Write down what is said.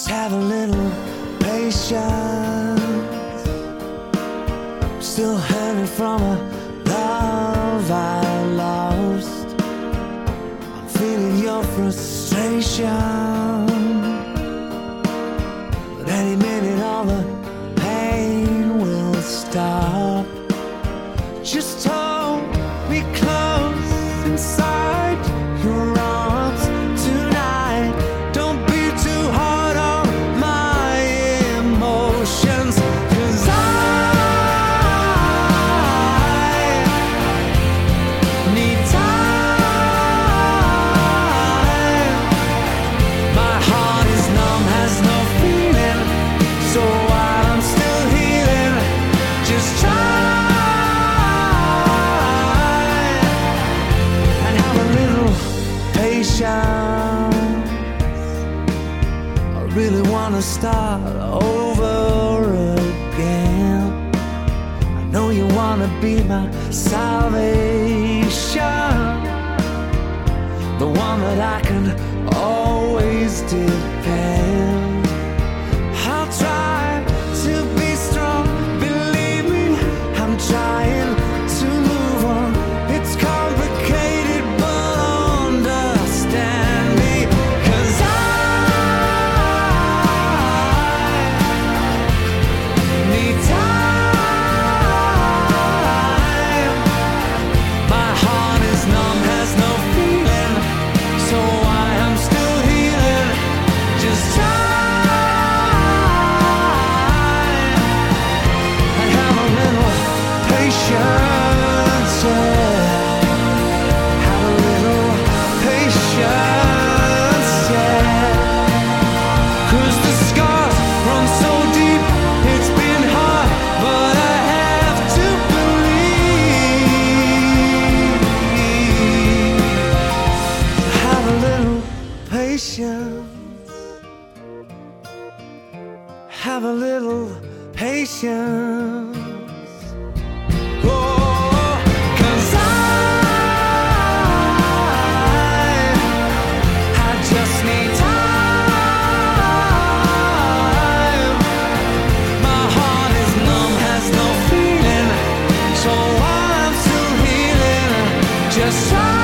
have a little patience. I'm still hanging from a love I lost. I'm feeling your frustration, but any minute all the pain will stop. Just hold me close inside your arms tonight. Don't be too hard on my emotions, 'cause I need time. My heart is numb, has no feeling, so while I'm still healing, just try and have a little patience. I really wanna start over again. I know you wanna be my salvation, the one that I can always depend. I'll try to be strong, believe me, I'm trying to move on. It's complicated, but understand me, 'cause I need time. My heart is numb, has no feeling, so I am still healing. Just try and have a little patience, yeah. Have a little patience, yeah. 'Cause the scars run so deep, it's been hard, but I have to believe. Have a little patience. Have a little patience. Oh, 'cause I just need time. My heart is numb, has no feeling, so I'm still healing. Just try